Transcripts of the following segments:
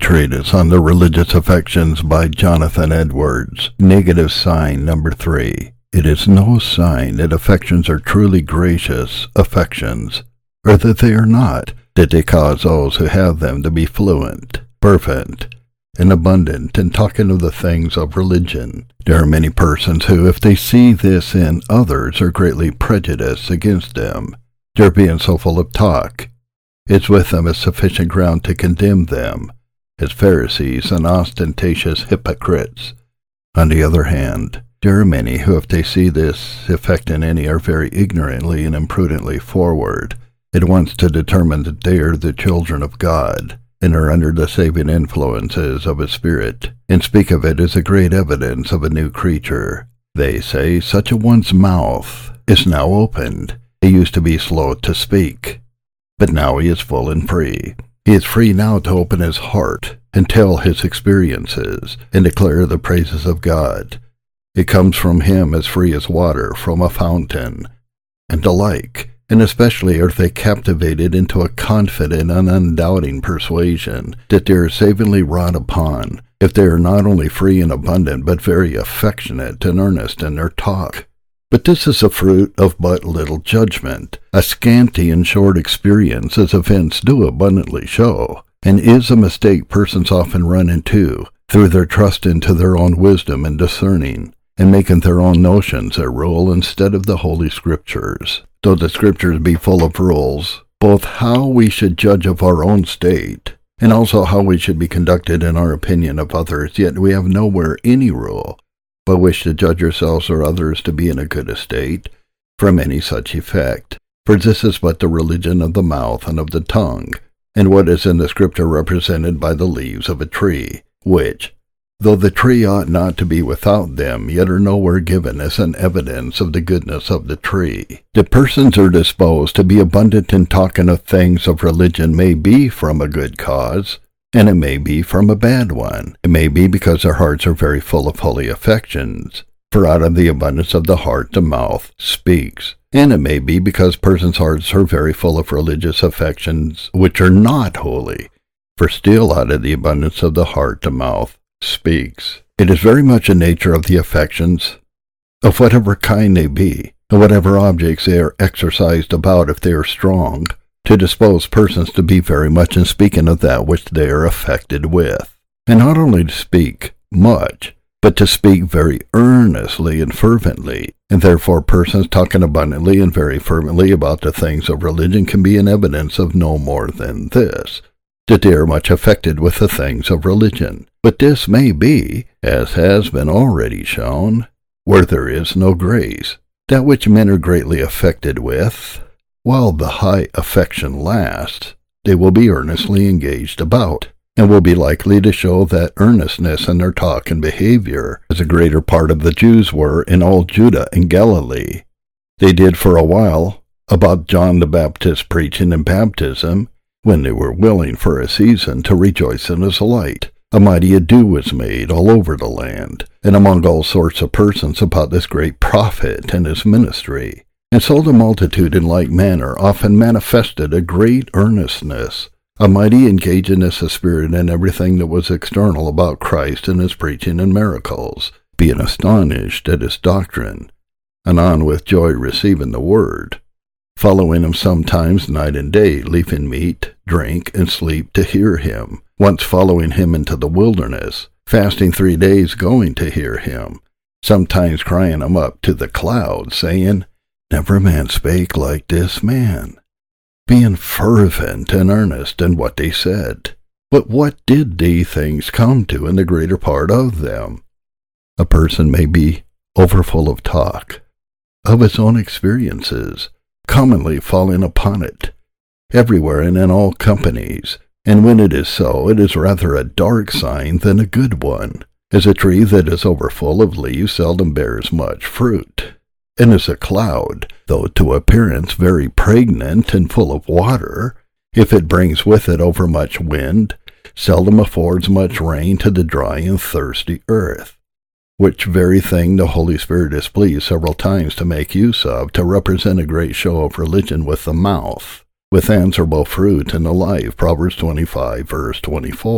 Treatise on the Religious Affections by Jonathan Edwards. Negative sign number 3. It is no sign that affections are truly gracious affections, or that they are not, that they cause those who have them to be fluent, fervent, and abundant in talking of the things of religion. There are many persons who, if they see this in others, are greatly prejudiced against them. Their being so full of talk is with them a sufficient ground to condemn them as Pharisees and ostentatious hypocrites. On the other hand, there are many who, if they see this effect in any, are very ignorantly and imprudently forward at once to determine that they are the children of God, and are under the saving influences of a spirit, and speak of it as a great evidence of a new creature. They say, such a one's mouth is now opened. He used to be slow to speak, but now he is full and free. He is free now to open his heart and tell his experiences and declare the praises of God. It comes from him as free as water from a fountain, and the like. And especially are they captivated into a confident and undoubting persuasion that they are savingly wrought upon, if they are not only free and abundant, but very affectionate and earnest in their talk. But this is the fruit of but little judgment, a scanty and short experience, as events do abundantly show, and is a mistake persons often run into, through their trust into their own wisdom and discerning, and making their own notions their rule instead of the Holy Scriptures. Though the Scriptures be full of rules, both how we should judge of our own state, and also how we should be conducted in our opinion of others, yet we have nowhere any rule, but wish to judge ourselves or others to be in a good estate, from any such effect. For this is but the religion of the mouth and of the tongue, and what is in the Scripture represented by the leaves of a tree, which, though the tree ought not to be without them, yet are nowhere given as an evidence of the goodness of the tree. The persons are disposed to be abundant in talking of things of religion may be from a good cause, and it may be from a bad one. It may be because their hearts are very full of holy affections, for out of the abundance of the heart the mouth speaks. And it may be because persons' hearts are very full of religious affections which are not holy, for still out of the abundance of the heart the mouth speaks. It is very much the nature of the affections, of whatever kind they be, and whatever objects they are exercised about, if they are strong, to dispose persons to be very much in speaking of that which they are affected with, and not only to speak much, but to speak very earnestly and fervently. And therefore persons talking abundantly and very fervently about the things of religion can be an evidence of no more than this, that they are much affected with the things of religion. But this may be, as has been already shown, where there is no grace, that which men are greatly affected with. While the high affection lasts, they will be earnestly engaged about, and will be likely to show that earnestness in their talk and behavior, as a greater part of the Jews were in all Judah and Galilee. They did for a while about John the Baptist's preaching and baptism, when they were willing for a season to rejoice in his light. A mighty ado was made all over the land, and among all sorts of persons, about this great prophet and his ministry. And so the multitude in like manner often manifested a great earnestness, a mighty engagingness of spirit in everything that was external about Christ and his preaching and miracles, being astonished at his doctrine, anon with joy receiving the word, following him sometimes night and day, leaving meat, drink, and sleep to hear him, once following him into the wilderness, fasting 3 days going to hear him, sometimes crying him up to the clouds, saying, Never man spake like this man, being fervent and earnest in what they said. But what did these things come to in the greater part of them? A person may be overfull of talk, of his own experiences, commonly falling upon it, everywhere and in all companies, and when it is so, it is rather a dark sign than a good one, as a tree that is overfull of leaves seldom bears much fruit, and as a cloud, though to appearance very pregnant and full of water, if it brings with it overmuch wind, seldom affords much rain to the dry and thirsty earth. Which very thing the Holy Spirit is pleased several times to make use of, to represent a great show of religion with the mouth, with answerable fruit in the life, Proverbs 25, verse 24.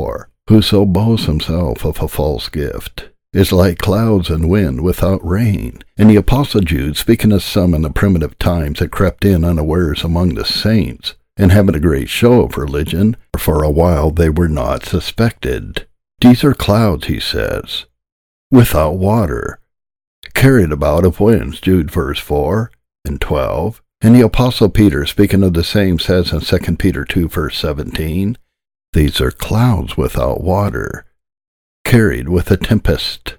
Whoso boasts himself of a false gift is like clouds and wind without rain. And the Apostle Jude, speaking of some in the primitive times that crept in unawares among the saints, and having a great show of religion, for a while they were not suspected. These are clouds, he says, without water, carried about of winds, Jude verse 4 and 12. And the Apostle Peter, speaking of the same, says in 2 Peter 2 verse 17, these are clouds without water, carried with a tempest.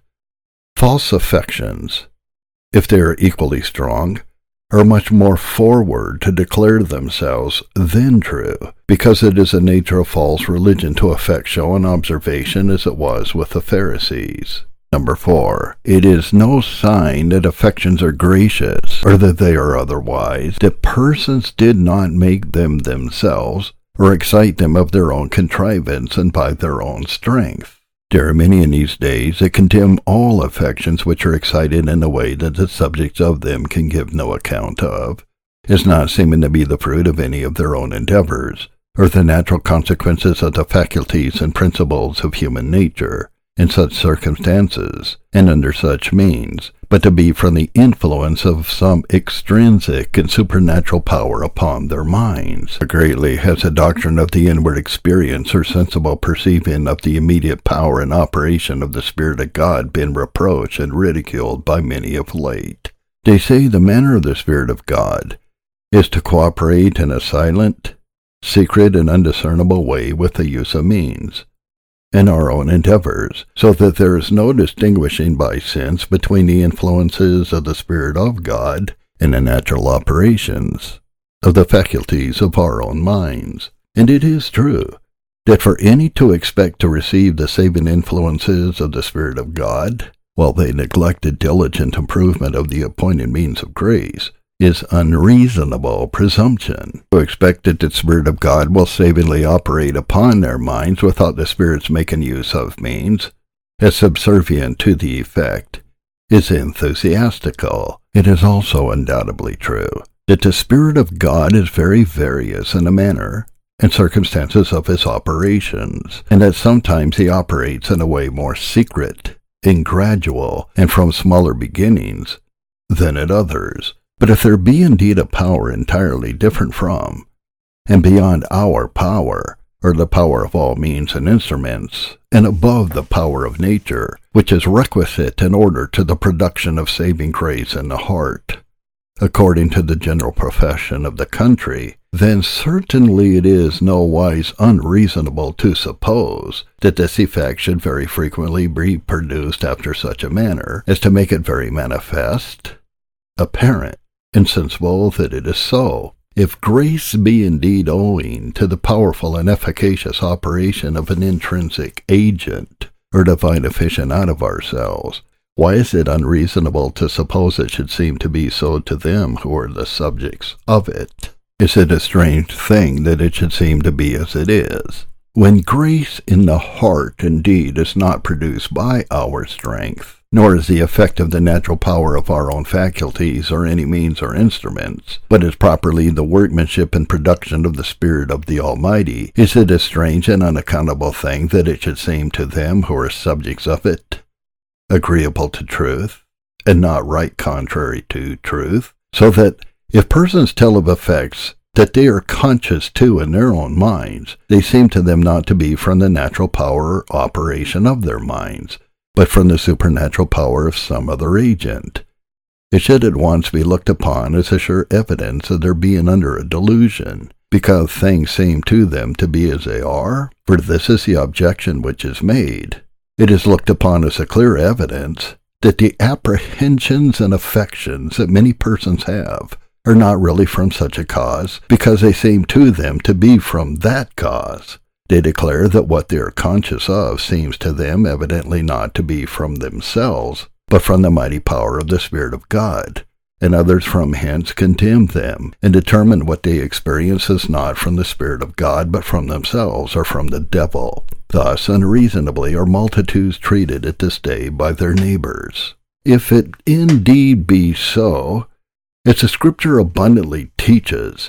False affections, if they are equally strong, are much more forward to declare themselves than true, because it is the nature of false religion to affect show and observation as it was with the Pharisees. Number 4, it is no sign that affections are gracious, or that they are otherwise, that persons did not make them themselves, or excite them of their own contrivance and by their own strength. There are many in these days that condemn all affections which are excited in a way that the subjects of them can give no account of, as not seeming to be the fruit of any of their own endeavors, or the natural consequences of the faculties and principles of human nature, in such circumstances, and under such means, but to be from the influence of some extrinsic and supernatural power upon their minds. Greatly has the doctrine of the inward experience or sensible perceiving of the immediate power and operation of the Spirit of God been reproached and ridiculed by many of late. They say the manner of the Spirit of God is to cooperate in a silent, secret, and undiscernible way with the use of means, in our own endeavors, so that there is no distinguishing by sense between the influences of the Spirit of God and the natural operations of the faculties of our own minds. And it is true that for any to expect to receive the saving influences of the Spirit of God, while they neglect the diligent improvement of the appointed means of grace, is unreasonable presumption. To expect that the Spirit of God will savingly operate upon their minds without the Spirit's making use of means, as subservient to the effect, is enthusiastical. It is also undoubtedly true that the Spirit of God is very various in the manner and circumstances of his operations, and that sometimes he operates in a way more secret and gradual and from smaller beginnings than at others. But if there be indeed a power entirely different from, and beyond our power, or the power of all means and instruments, and above the power of nature, which is requisite in order to the production of saving grace in the heart, according to the general profession of the country, then certainly it is no wise unreasonable to suppose that this effect should very frequently be produced after such a manner as to make it very manifest, apparent, and sensible that it is so. If grace be indeed owing to the powerful and efficacious operation of an intrinsic agent, or divine efficient out of ourselves, why is it unreasonable to suppose it should seem to be so to them who are the subjects of it? Is it a strange thing that it should seem to be as it is? When grace in the heart indeed is not produced by our strength, nor is the effect of the natural power of our own faculties or any means or instruments, but is properly the workmanship and production of the Spirit of the Almighty, is it a strange and unaccountable thing that it should seem to them who are subjects of it agreeable to truth, and not right contrary to truth? So that if persons tell of effects that they are conscious to in their own minds, they seem to them not to be from the natural power or operation of their minds, but from the supernatural power of some other agent. It should at once be looked upon as a sure evidence of their being under a delusion, because things seem to them to be as they are, for this is the objection which is made. It is looked upon as a clear evidence that the apprehensions and affections that many persons have are not really from such a cause, because they seem to them to be from that cause. They declare that what they are conscious of seems to them evidently not to be from themselves, but from the mighty power of the Spirit of God, and others from hence condemn them, and determine what they experience as not from the Spirit of God, but from themselves, or from the devil. Thus unreasonably are multitudes treated at this day by their neighbors. If it indeed be so, as the Scripture abundantly teaches,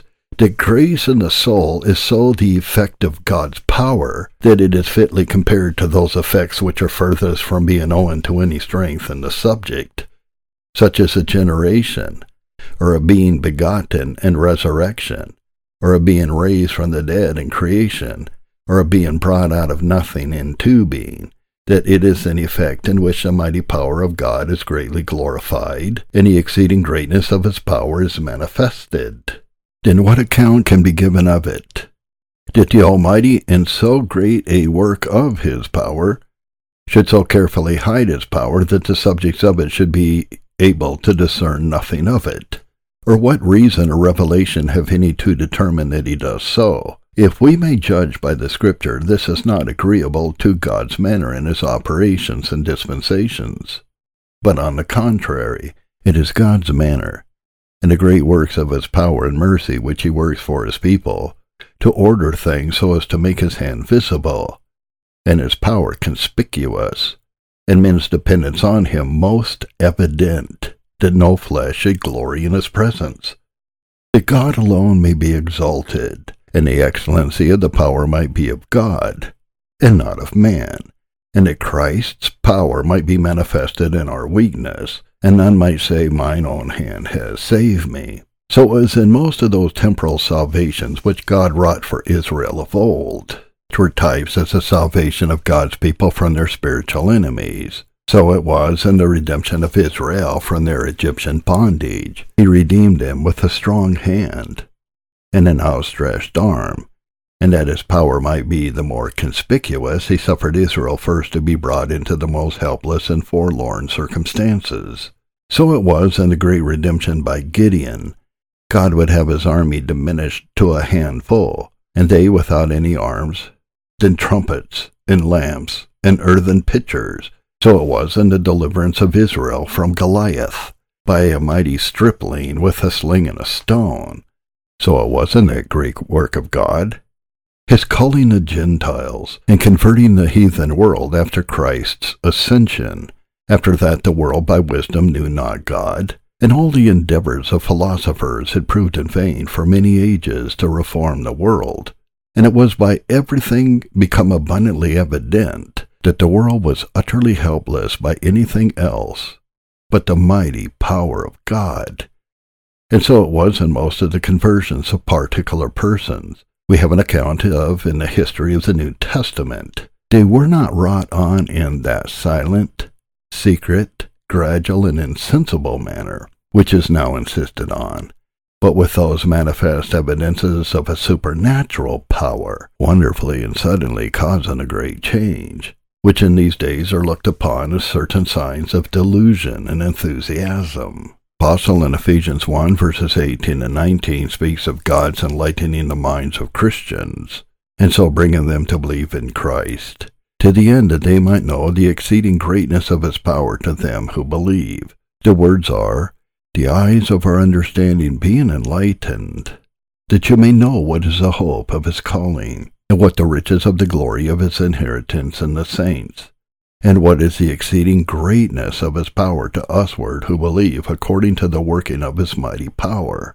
that grace in the soul is so the effect of God's power that it is fitly compared to those effects which are furthest from being owing to any strength in the subject, such as a generation, or a being begotten and resurrection, or a being raised from the dead and creation, or a being brought out of nothing into being, that it is an effect in which the mighty power of God is greatly glorified, and the exceeding greatness of his power is manifested. Then what account can be given of it? That the Almighty, in so great a work of his power, should so carefully hide his power that the subjects of it should be able to discern nothing of it? Or what reason or revelation have any to determine that he does so? If we may judge by the Scripture, this is not agreeable to God's manner in his operations and dispensations. But on the contrary, it is God's manner, and the great works of his power and mercy which he works for his people, to order things so as to make his hand visible, and his power conspicuous, and men's dependence on him most evident, that no flesh should glory in his presence, that God alone may be exalted, and the excellency of the power might be of God, and not of man, and that Christ's power might be manifested in our weakness, and none might say, mine own hand has saved me. So as in most of those temporal salvations which God wrought for Israel of old, which were types as the salvation of God's people from their spiritual enemies, so it was in the redemption of Israel from their Egyptian bondage. He redeemed them with a strong hand and an outstretched arm, and that his power might be the more conspicuous, he suffered Israel first to be brought into the most helpless and forlorn circumstances. So it was in the great redemption by Gideon. God would have his army diminished to a handful, and they without any arms, then trumpets, and lamps, and earthen pitchers. So it was in the deliverance of Israel from Goliath, by a mighty stripling with a sling and a stone. So it was in that great work of God, his calling the Gentiles, and converting the heathen world after Christ's ascension. After that the world by wisdom knew not God, and all the endeavors of philosophers had proved in vain for many ages to reform the world. And it was by everything become abundantly evident that the world was utterly helpless by anything else but the mighty power of God. And so it was in most of the conversions of particular persons we have an account of in the history of the New Testament. They were not wrought on in that silent, secret, gradual, and insensible manner which is now insisted on, but with those manifest evidences of a supernatural power, wonderfully and suddenly causing a great change, which in these days are looked upon as certain signs of delusion and enthusiasm. Apostle in Ephesians 1 verses 18 and 19 speaks of God's enlightening the minds of Christians, and so bringing them to believe in Christ, to the end that they might know the exceeding greatness of his power to them who believe. The words are, the eyes of our understanding being enlightened, that you may know what is the hope of his calling, and what the riches of the glory of his inheritance in the saints, and what is the exceeding greatness of his power to usward who believe according to the working of his mighty power.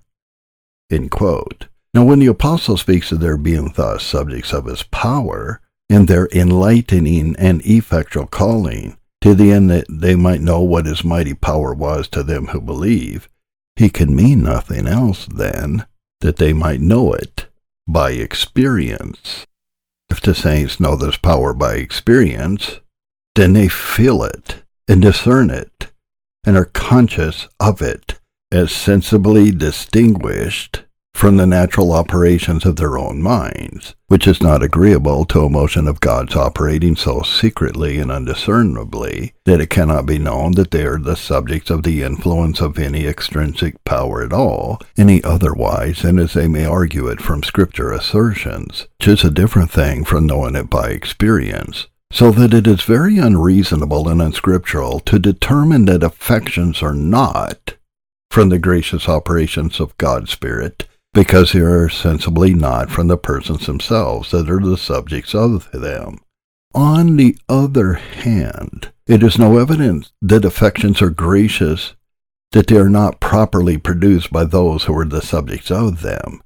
End quote. Now when the apostle speaks of their being thus subjects of his power, and their enlightening and effectual calling, to the end that they might know what his mighty power was to them who believe, he can mean nothing else than that they might know it by experience. If the saints know this power by experience, then they feel it and discern it, and are conscious of it as sensibly distinguished from the natural operations of their own minds, which is not agreeable to a motion of God's operating so secretly and undiscernibly that it cannot be known that they are the subjects of the influence of any extrinsic power at all, any otherwise than as they may argue it from Scripture assertions, which is a different thing from knowing it by experience. So that it is very unreasonable and unscriptural to determine that affections are not from the gracious operations of God's Spirit, because they are sensibly not from the persons themselves that are the subjects of them. On the other hand, it is no evidence that affections are gracious, that they are not properly produced by those who are the subjects of them,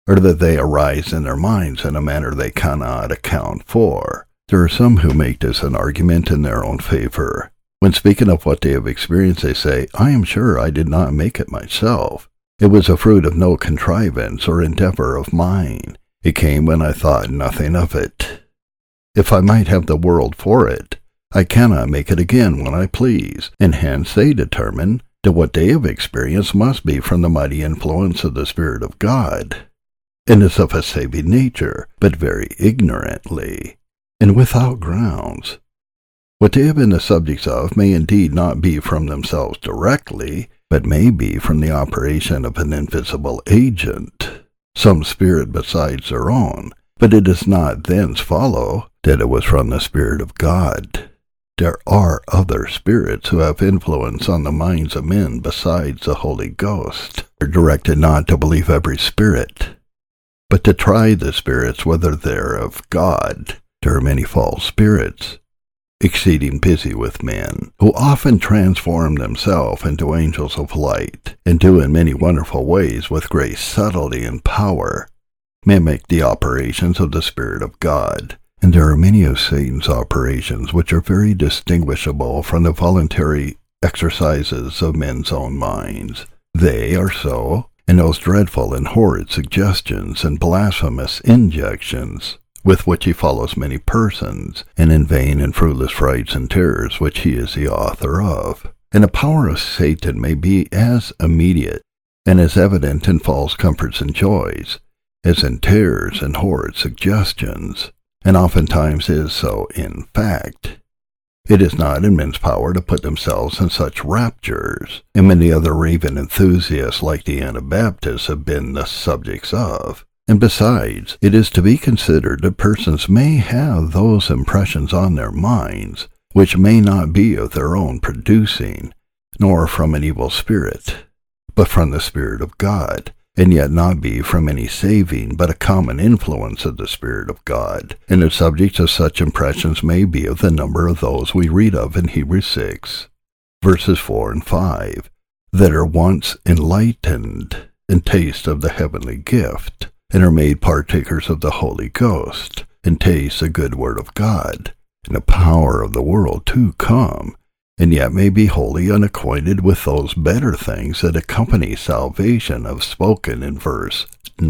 or that they arise in their minds in a manner they cannot account for. There are some who make this an argument in their own favor. When speaking of what they have experienced, they say, "I am sure I did not make it myself. It was a fruit of no contrivance or endeavor of mine. It came when I thought nothing of it. If I might have the world for it, I cannot make it again when I please," and hence they determine that what they have experienced must be from the mighty influence of the Spirit of God, and is of a saving nature, but very ignorantly, and without grounds. What they have been the subjects of may indeed not be from themselves directly, but may be from the operation of an invisible agent, some spirit besides their own, but it does not thence follow that it was from the Spirit of God. There are other spirits who have influence on the minds of men besides the Holy Ghost. They are directed not to believe every spirit, but to try the spirits whether they're of God. There are many false spirits, exceeding busy with men, who often transform themselves into angels of light, and do in many wonderful ways with great subtlety and power, mimic the operations of the Spirit of God. And there are many of Satan's operations which are very distinguishable from the voluntary exercises of men's own minds. They are so in those dreadful and horrid suggestions and blasphemous injections with which he follows many persons, and in vain and fruitless frights and terrors which he is the author of. And the power of Satan may be as immediate and as evident in false comforts and joys as in terrors and horrid suggestions, and oftentimes is so in fact. It is not in men's power to put themselves in such raptures, and many other raving enthusiasts like the Anabaptists have been the subjects of. And besides, it is to be considered that persons may have those impressions on their minds which may not be of their own producing, nor from an evil spirit, but from the Spirit of God, and yet not be from any saving, but a common influence of the Spirit of God. And the subjects of such impressions may be of the number of those we read of in Hebrews 6, verses 4 and 5, that are once enlightened and taste of the heavenly gift, and are made partakers of the Holy Ghost, and taste the good word of God, and the power of the world to come, and yet may be wholly unacquainted with those better things that accompany salvation of spoken in verse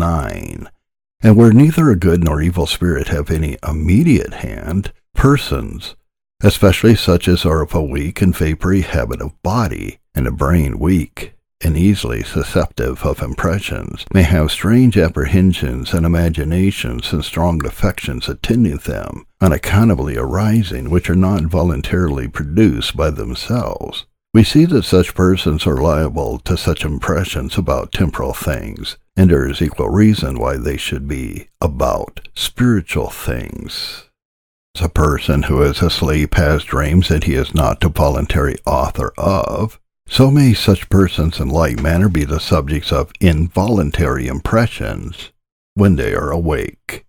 9. And where neither a good nor evil spirit have any immediate hand, persons, especially such as are of a weak and vapory habit of body, and a brain weak, and easily susceptive of impressions, may have strange apprehensions and imaginations and strong affections attending them, unaccountably arising, which are not voluntarily produced by themselves. We see that such persons are liable to such impressions about temporal things, and there is equal reason why they should be about spiritual things. A person who is asleep has dreams that he is not the voluntary author of. So may such persons in like manner be the subjects of involuntary impressions when they are awake.